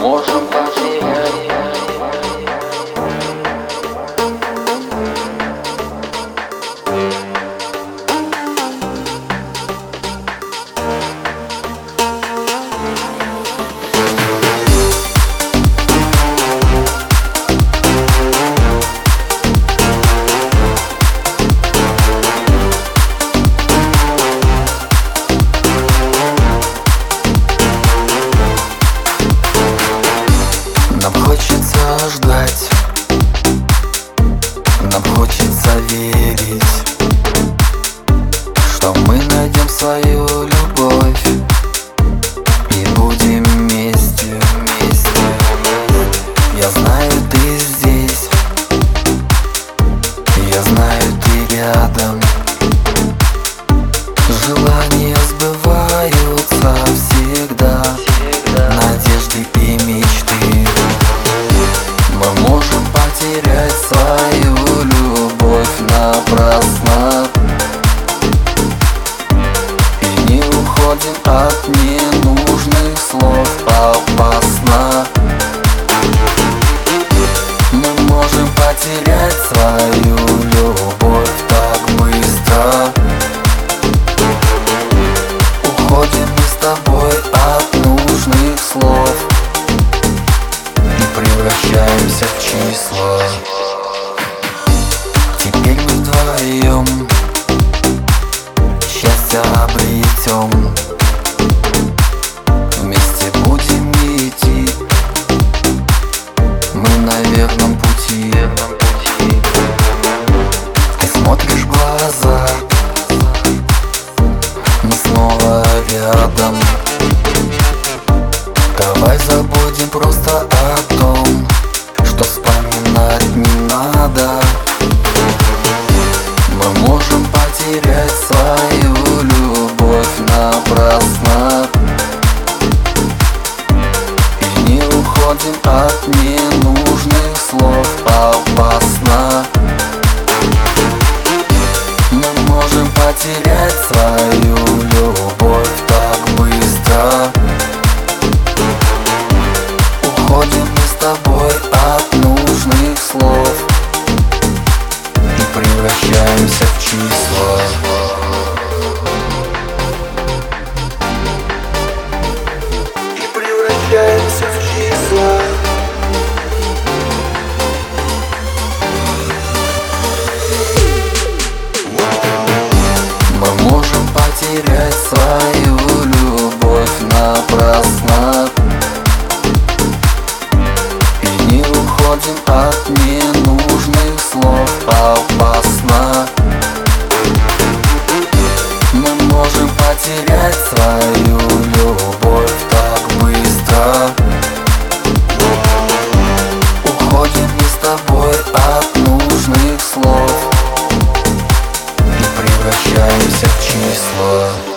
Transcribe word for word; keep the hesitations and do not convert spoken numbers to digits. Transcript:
можем потерять. Нам хочется ждать, нам хочется верить, что мы найдем свою любовь и будем вместе, вместе. Я знаю, ты здесь, я знаю, ты рядом. Желания сбываются всегда, надежды и мечты. Мы можем потерять свою любовь напрасно и не уходим от ненужных слов опасно. Мы можем потерять свою любовь так быстро. Уходим мы с тобой от нужных слов и превращаемся в числа. Теперь мы вдвоем счастье обретем. Вместе будем идти, мы на верном пути. Ты смотришь в глаза, мы снова рядом. Давай забудем просто о том, что вспоминать не надо. Мы можем потерять свою любовь напрасно и не уходим от ненужных слов опасно. Мы можем потерять свою любовь так быстро. Уходим мы с тобой от нужных слов и превращаемся в числа. И превращаемся в числа. Мы можем потерять свою любовь напрасно и не уходим от ненужных слов опасно. Мы можем потерять свою любовь так быстро. Уходим мы с тобой от нужных слов и превращаемся в числа.